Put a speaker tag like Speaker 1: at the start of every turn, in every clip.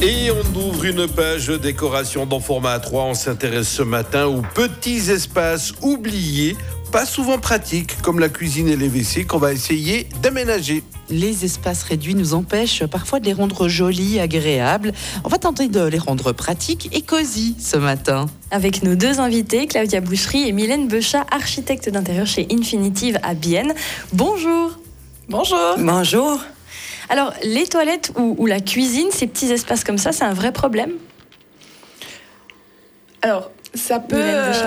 Speaker 1: Et on ouvre une page décoration dans format A3. On s'intéresse ce matin aux petits espaces oubliés, pas souvent pratiques, comme la cuisine et les WC, qu'on va essayer d'aménager.
Speaker 2: Les espaces réduits nous empêchent parfois de les rendre jolis, agréables. On va tenter de les rendre pratiques et cosy ce matin.
Speaker 3: Avec nos deux invités, Claudia Boucherie et Mylène Bechat, architecte d'intérieur chez Infinitive à Bienne. Bonjour.
Speaker 4: Bonjour.
Speaker 5: Bonjour.
Speaker 3: Alors, les toilettes ou la cuisine, ces petits espaces comme ça, c'est un vrai problème ?
Speaker 4: Alors, ça peut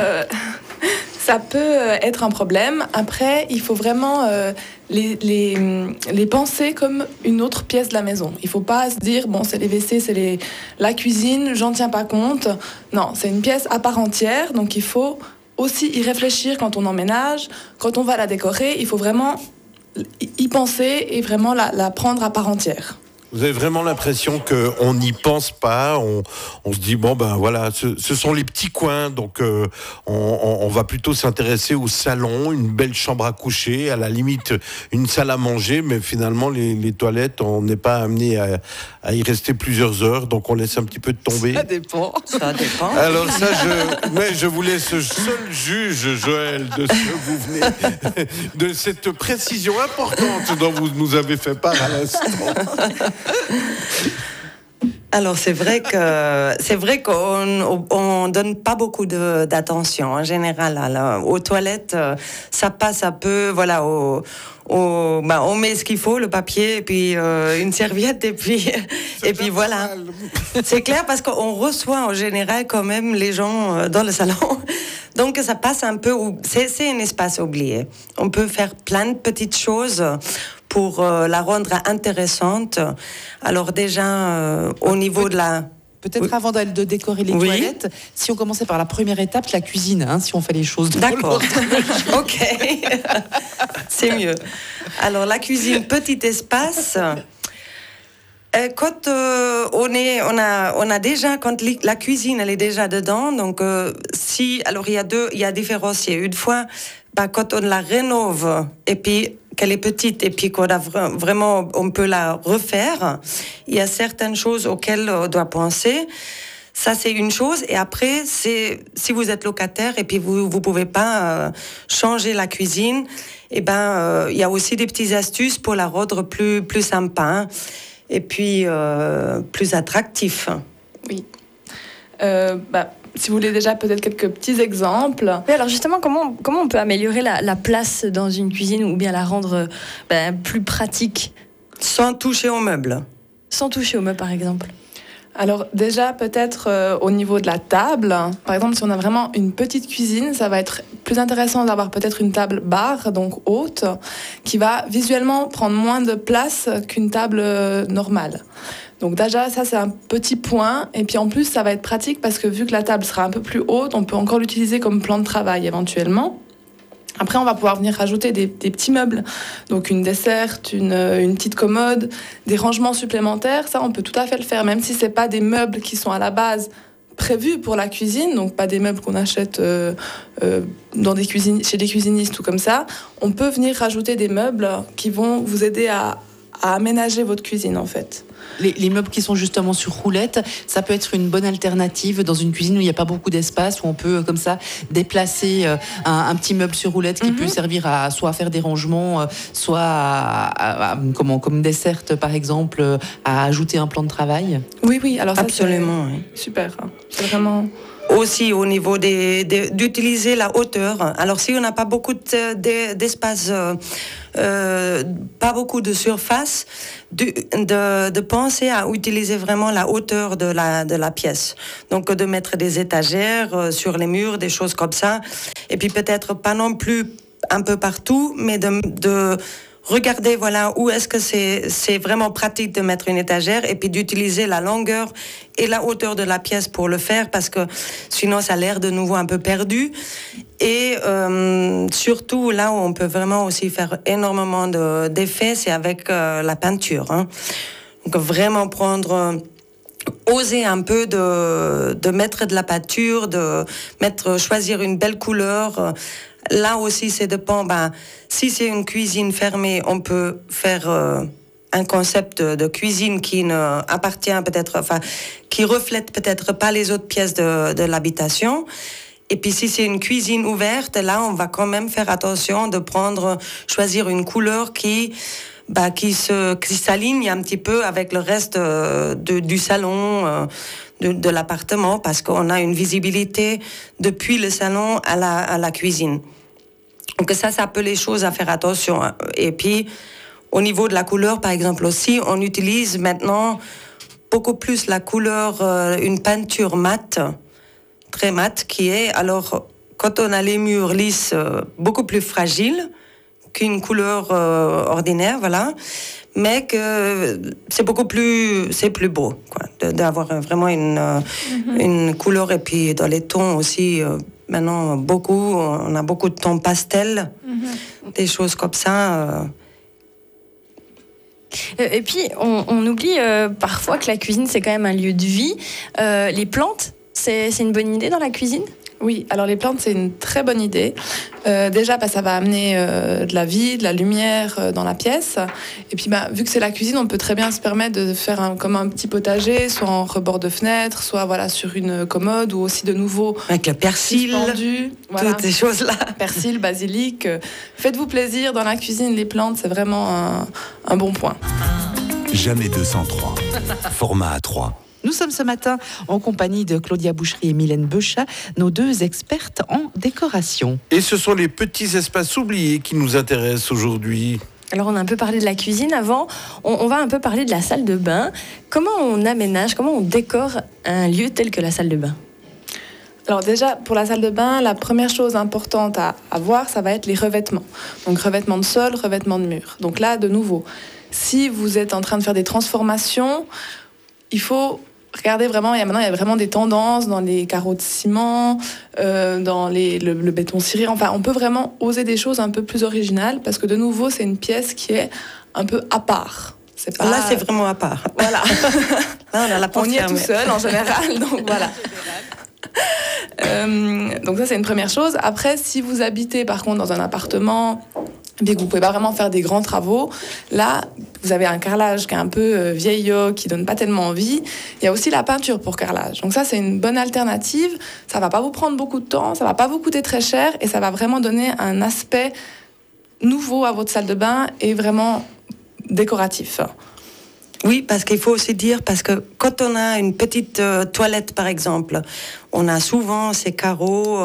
Speaker 4: être un problème. Après, il faut vraiment les penser comme une autre pièce de la maison. Il ne faut pas se dire, bon, c'est les WC, c'est la cuisine, j'en tiens pas compte. Non, c'est une pièce à part entière, donc il faut aussi y réfléchir quand on emménage, quand on va la décorer. Il faut vraiment y penser et vraiment la prendre à part entière.
Speaker 1: Vous avez vraiment l'impression qu'on n'y pense pas, on se dit, bon ben voilà, ce sont les petits coins, donc on va plutôt s'intéresser au salon, une belle chambre à coucher, à la limite une salle à manger, mais finalement les toilettes, on n'est pas amené à y rester plusieurs heures, donc on laisse un petit peu tomber.
Speaker 2: Ça dépend.
Speaker 1: Alors ça, je vous laisse seul juge, Joël, de ce que vous venez, de cette précision importante dont vous nous avez fait part à l'instant.
Speaker 5: Alors c'est vrai qu'on donne pas beaucoup d'attention en général aux toilettes. Ça passe un peu, voilà, on met ce qu'il faut, le papier et puis une serviette et puis voilà. C'est clair parce qu'on reçoit en général quand même les gens dans le salon. Donc ça passe un peu, c'est un espace oublié. On peut faire plein de petites choses pour la rendre intéressante. Alors déjà, au niveau de la...
Speaker 2: Peut-être avant de décorer les toilettes, si on commençait par la première étape, la cuisine, si on fait les choses de
Speaker 5: D'accord. Ok. C'est mieux. Alors la cuisine, petit espace... Quand on a déjà, quand la cuisine elle est déjà dedans, donc alors il y a différencié. Une fois, quand on la rénove et puis qu'elle est petite et puis qu'on a vraiment, on peut la refaire, il y a certaines choses auxquelles on doit penser. Ça, c'est une chose. Et après, si vous êtes locataire et puis vous pouvez pas changer la cuisine, il y a aussi des petites astuces pour la rendre plus sympa. Et puis plus attractif.
Speaker 4: Oui. Si vous voulez déjà peut-être quelques petits exemples.
Speaker 3: Mais alors justement, comment on peut améliorer la place dans une cuisine ou bien la rendre plus pratique ?
Speaker 5: Sans toucher aux meubles.
Speaker 3: Sans toucher aux meubles, par exemple.
Speaker 4: Alors déjà, peut-être au niveau de la table. Par exemple, si on a vraiment une petite cuisine, ça va être plus intéressant d'avoir peut-être une table bar, donc haute, qui va visuellement prendre moins de place qu'une table normale. Donc déjà, ça c'est un petit point. Et puis en plus, ça va être pratique parce que vu que la table sera un peu plus haute, on peut encore l'utiliser comme plan de travail éventuellement. Après, on va pouvoir venir rajouter des petits meubles, donc une desserte, une petite commode, des rangements supplémentaires. Ça, on peut tout à fait le faire, même si c'est pas des meubles qui sont à la base prévus pour la cuisine, donc pas des meubles qu'on achète chez des cuisinistes ou comme ça. On peut venir rajouter des meubles qui vont vous aider à aménager votre cuisine, en fait.
Speaker 2: Les meubles qui sont justement sur roulette, ça peut être une bonne alternative dans une cuisine où il n'y a pas beaucoup d'espace, où on peut comme ça déplacer un petit meuble sur roulette qui peut servir soit à faire des rangements, soit comme dessert par exemple, à ajouter un plan de travail.
Speaker 4: Oui, alors ça,
Speaker 5: absolument.
Speaker 4: C'est super. C'est vraiment...
Speaker 5: Aussi au niveau d'utiliser la hauteur. Alors si on n'a pas beaucoup d'espace, pas beaucoup de surface, de penser à utiliser vraiment la hauteur de la pièce. Donc de mettre des étagères sur les murs, des choses comme ça. Et puis peut-être pas non plus un peu partout, mais de regardez, voilà, où est-ce que c'est vraiment pratique de mettre une étagère et puis d'utiliser la longueur et la hauteur de la pièce pour le faire parce que sinon ça a l'air de nouveau un peu perdu. Et surtout là où on peut vraiment aussi faire énormément d'effets, c'est avec la peinture. Donc vraiment oser un peu de mettre de la peinture, choisir une belle couleur. Là aussi, c'est dépend. Si c'est une cuisine fermée, on peut faire un concept de cuisine qui ne appartient peut-être, enfin, qui reflète peut-être pas les autres pièces de l'habitation. Et puis si c'est une cuisine ouverte, là on va quand même faire attention de choisir une couleur qui s'aligne un petit peu avec le reste du salon, de l'appartement, parce qu'on a une visibilité depuis le salon à la cuisine. Donc ça peut les choses à faire attention. Et puis au niveau de la couleur, par exemple aussi, on utilise maintenant beaucoup plus la couleur, une peinture mate, très mate, qui est, alors, quand on a les murs lisses, beaucoup plus fragiles qu'une couleur ordinaire, voilà, mais que c'est plus beau, quoi, d'avoir vraiment une couleur, et puis dans les tons aussi, maintenant, on a beaucoup de tons pastels, des choses comme ça.
Speaker 3: Et puis, on oublie parfois que la cuisine, c'est quand même un lieu de vie. Les plantes, c'est une bonne idée dans la cuisine ?
Speaker 4: Oui, alors les plantes, c'est une très bonne idée. Déjà, ça va amener de la vie, de la lumière dans la pièce. Et puis, vu que c'est la cuisine, on peut très bien se permettre de faire comme un petit potager, soit en rebord de fenêtre, soit voilà, sur une commode, ou aussi de nouveau...
Speaker 5: Avec le persil,
Speaker 4: voilà.
Speaker 5: Toutes ces choses-là.
Speaker 4: Persil, basilic. Faites-vous plaisir dans la cuisine, les plantes, c'est vraiment un bon point.
Speaker 6: Jamais 203. Format A3.
Speaker 2: Nous sommes ce matin en compagnie de Claudia Boucherie et Mylène Bechat, nos deux expertes en décoration.
Speaker 1: Et ce sont les petits espaces oubliés qui nous intéressent aujourd'hui.
Speaker 3: Alors, on a un peu parlé de la cuisine avant. On va un peu parler de la salle de bain. Comment on aménage, comment on décore un lieu tel que la salle de bain ?
Speaker 4: Alors déjà, pour la salle de bain, la première chose importante à voir, ça va être les revêtements. Donc revêtements de sol, revêtements de mur. Donc là, de nouveau, si vous êtes en train de faire des transformations, il faut regarder vraiment, il y a vraiment des tendances dans les carreaux de ciment, dans le béton ciré. Enfin, on peut vraiment oser des choses un peu plus originales, parce que de nouveau, c'est une pièce qui est un peu à part.
Speaker 5: Là, c'est vraiment à part.
Speaker 4: Voilà.
Speaker 5: Là, on a la porte
Speaker 4: on y est
Speaker 5: fermée.
Speaker 4: tout seul, en général, donc voilà. Donc ça, c'est une première chose. Après, si vous habitez, par contre, dans un appartement... Bien que vous pouvez pas vraiment faire des grands travaux. Là, vous avez un carrelage qui est un peu vieillot, qui donne pas tellement envie. Il y a aussi la peinture pour carrelage. Donc ça, c'est une bonne alternative. Ça va pas vous prendre beaucoup de temps, ça va pas vous coûter très cher, et ça va vraiment donner un aspect nouveau à votre salle de bain et vraiment décoratif.
Speaker 5: Oui, parce qu'il faut aussi dire, parce que quand on a une petite toilette, par exemple, on a souvent ces carreaux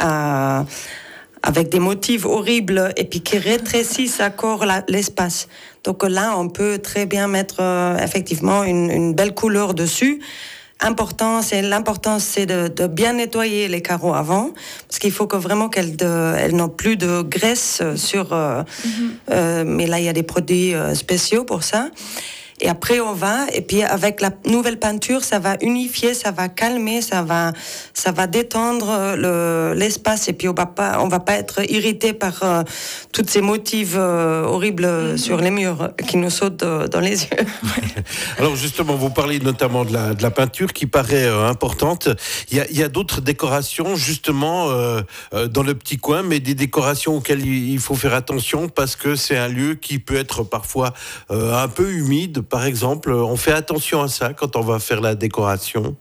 Speaker 5: avec des motifs horribles et puis qui rétrécissent encore l'espace. Donc là, on peut très bien mettre effectivement une belle couleur dessus. L'important, c'est de bien nettoyer les carreaux avant, parce qu'il faut que vraiment qu'elles n'ont plus de graisse sur... mais là, il y a des produits spéciaux pour ça. Et après, et puis avec la nouvelle peinture, ça va unifier, ça va calmer, ça va détendre l'espace. Et puis on va pas être irrité par toutes ces motifs horribles sur les murs qui nous sautent dans les yeux.
Speaker 1: Alors justement, vous parlez notamment de la peinture qui paraît importante. Il y a d'autres décorations justement dans le petit coin, mais des décorations auxquelles il faut faire attention, parce que c'est un lieu qui peut être parfois un peu humide. Par exemple, on fait attention à ça quand on va faire la décoration.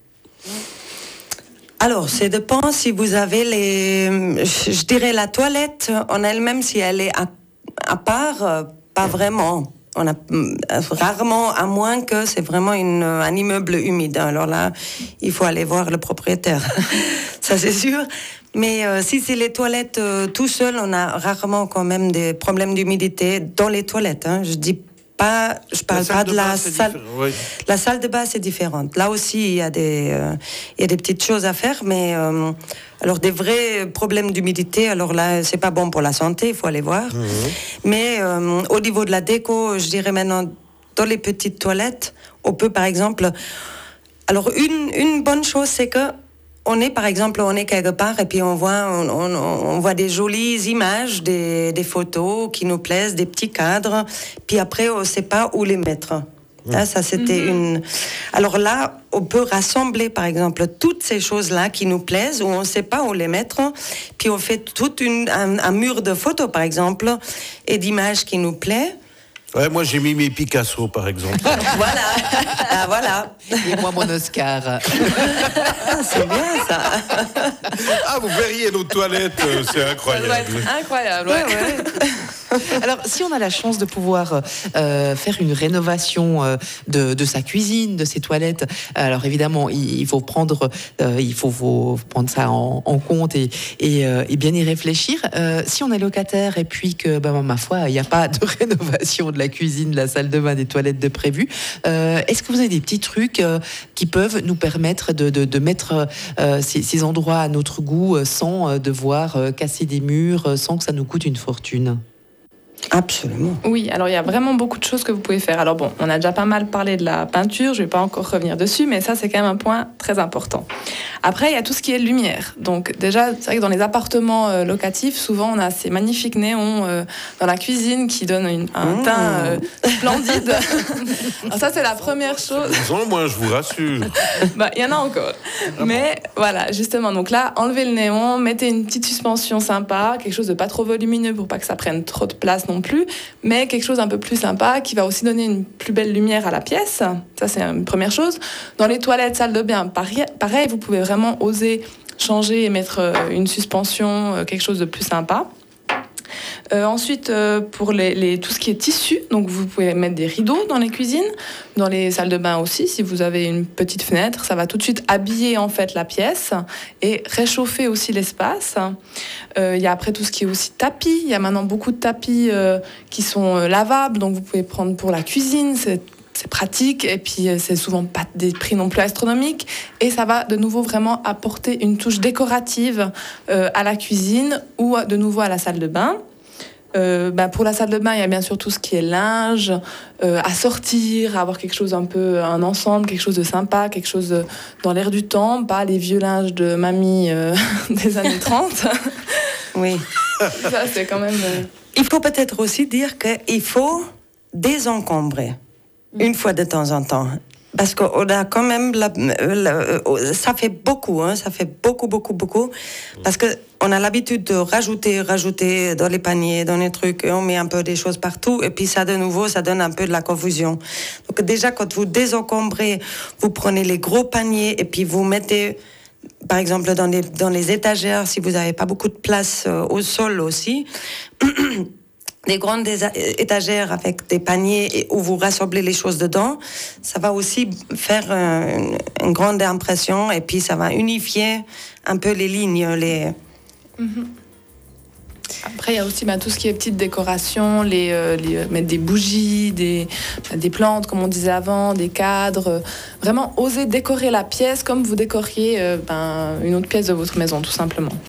Speaker 5: Alors, ça dépend si vous avez je dirais la toilette en elle-même, si elle est à part, pas vraiment. On a rarement, à moins que c'est vraiment un immeuble humide. Alors là, il faut aller voir le propriétaire. Ça, c'est sûr. Mais si c'est les toilettes tout seul, on a rarement quand même des problèmes d'humidité dans les toilettes. Je parle pas de la salle.
Speaker 1: Oui.
Speaker 5: La salle de bain, c'est différente. Là aussi, il y a des petites choses à faire, mais alors des vrais problèmes d'humidité. Alors là, c'est pas bon pour la santé. Il faut aller voir. Mais au niveau de la déco, je dirais maintenant dans les petites toilettes, on peut par exemple. Alors une bonne chose, c'est que on est quelque part et puis on voit des jolies images, des photos qui nous plaisent, des petits cadres. Puis après, on ne sait pas où les mettre. Là, ça, c'était Alors là, on peut rassembler, par exemple, toutes ces choses-là qui nous plaisent, où on ne sait pas où les mettre. Puis on fait tout un mur de photos, par exemple, et d'images qui nous plaisent.
Speaker 1: Ouais, moi j'ai mis mes Picasso par exemple.
Speaker 5: Voilà. Ah, voilà.
Speaker 2: Et moi, mon Oscar.
Speaker 5: Ah, c'est bien ça.
Speaker 1: Ah, vous verriez nos toilettes, c'est
Speaker 4: Ça doit
Speaker 1: incroyable.
Speaker 4: être incroyable. Ouais.
Speaker 2: Alors, si on a la chance de pouvoir faire une rénovation de sa cuisine, de ses toilettes, alors évidemment, il faut prendre ça en compte et bien y réfléchir. Si on est locataire et puis que, ma foi, il n'y a pas de rénovation de la cuisine, de la salle de bain, des toilettes de prévu, est-ce que vous avez des petits trucs qui peuvent nous permettre de mettre ces endroits à notre goût sans devoir casser des murs, sans que ça nous coûte une fortune?
Speaker 5: Absolument.
Speaker 4: Oui, alors il y a vraiment beaucoup de choses que vous pouvez faire. Alors bon, on a déjà pas mal parlé de la peinture, je vais pas encore revenir dessus, mais ça c'est quand même un point très important. Après, il y a tout ce qui est lumière. Donc déjà, c'est vrai que dans les appartements locatifs, souvent on a ces magnifiques néons dans la cuisine qui donnent un teint splendide. Alors ça c'est la première chose.
Speaker 1: Non, moi je vous rassure.
Speaker 4: Il y en a encore. Mais voilà, justement, donc là, enlevez le néon, mettez une petite suspension sympa, quelque chose de pas trop volumineux pour pas que ça prenne trop de place non plus, mais quelque chose un peu plus sympa qui va aussi donner une plus belle lumière à la pièce. Ça, c'est une première chose. Dans les toilettes, salle de bain, pareil, vous pouvez vraiment oser changer et mettre une suspension, quelque chose de plus sympa. Ensuite, pour tout ce qui est tissu, donc vous pouvez mettre des rideaux dans les cuisines, dans les salles de bain aussi. Si vous avez une petite fenêtre, ça va tout de suite habiller en fait la pièce et réchauffer aussi l'espace. Il y a après tout ce qui est aussi tapis. Il y a maintenant beaucoup de tapis qui sont lavables, donc vous pouvez prendre pour la cuisine. C'est pratique et puis c'est souvent pas des prix non plus astronomiques et ça va de nouveau vraiment apporter une touche décorative à la cuisine ou de nouveau à la salle de bain. Pour la salle de bain, il y a bien sûr tout ce qui est linge à sortir, à avoir quelque chose un ensemble, quelque chose de sympa, quelque chose dans l'air du temps, pas les vieux linges de mamie des années 30.
Speaker 5: Oui.
Speaker 4: Ça, c'est quand même...
Speaker 5: Il faut peut-être aussi dire qu'il faut désencombrer une fois de temps en temps. Parce qu'on a quand même... ça fait beaucoup, hein, ça fait beaucoup. Parce qu'on a l'habitude de rajouter dans les paniers, dans les trucs, on met un peu des choses partout, et puis ça, de nouveau, ça donne un peu de la confusion. Donc déjà, quand vous désencombrez, vous prenez les gros paniers, et puis vous mettez... Par exemple, dans les étagères, si vous n'avez pas beaucoup de place au sol aussi... Des grandes étagères avec des paniers où vous rassemblez les choses dedans, ça va aussi faire une grande impression et puis ça va unifier un peu les lignes.
Speaker 4: Après, il y a aussi tout ce qui est petites décorations, mettre des bougies, des plantes, comme on disait avant, des cadres. Vraiment oser décorer la pièce comme vous décoriez une autre pièce de votre maison, tout simplement.